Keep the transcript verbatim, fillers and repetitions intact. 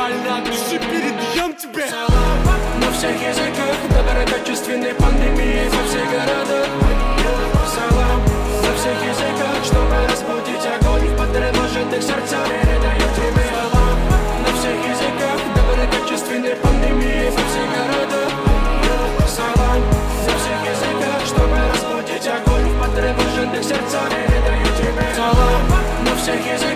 нормально, от души передаем тебе салам на всех языках, доброкачественной пандемии во все города. Салам на всех языках, чтобы разбудить огонь в потревоженных сердцах. Передаю тебе салам на всех языках, доброкачественной пандемии во все города. Салам на всех языках, чтобы разбудить огонь в потревоженных сердцах. Передаю тебе салам на всех языках.